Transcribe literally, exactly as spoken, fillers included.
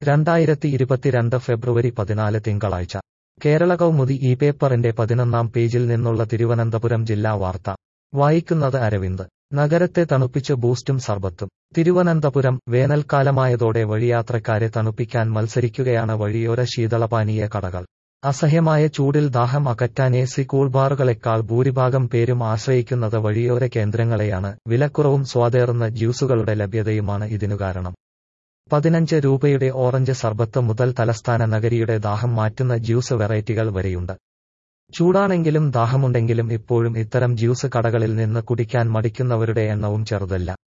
രണ്ടായിരത്തി ഇരുപത്തിരണ്ട് ഫെബ്രുവരി പതിനാല് തിങ്കളാഴ്ച കേരള കൗമുദി ഈ പേപ്പറിന്റെ പതിനൊന്നാം പേജിൽ നിന്നുള്ള തിരുവനന്തപുരം ജില്ലാ വാർത്ത വായിക്കുന്നത് അരവിന്ദ്. നഗരത്തെ തണുപ്പിച്ച് ബൂസ്റ്റും സർബത്തും. തിരുവനന്തപുരം വേനൽക്കാലമായതോടെ വഴിയാത്രക്കാരെ തണുപ്പിക്കാൻ മത്സരിക്കുകയാണ് വഴിയോര ശീതളപാനീയ കടകൾ. അസഹ്യമായ ചൂടിൽ ദാഹം അകറ്റാൻ എ സി കൂൾബാറുകളെക്കാൾ ഭൂരിഭാഗം പേരും ആശ്രയിക്കുന്നത് വഴിയോര കേന്ദ്രങ്ങളെയാണ്. വിലക്കുറവും സ്വാദേറുന്ന ജ്യൂസുകളുടെ ലഭ്യതയുമാണ് ഇതിനു കാരണം. പതിനഞ്ച് രൂപയുടെ ഓറഞ്ച് സർബത്ത് മുതൽ തലസ്ഥാന നഗരിയുടെ ദാഹം മാറ്റുന്ന ജ്യൂസ് വെറൈറ്റികൾ വരെയുണ്ട്. ചൂടാണെങ്കിലും ദാഹമുണ്ടെങ്കിലും ഇപ്പോഴും ഇത്തരം ജ്യൂസ് കടകളിൽ നിന്ന് കുടിക്കാൻ മടിക്കുന്നവരുടെ എണ്ണവും ചെറുതല്ല.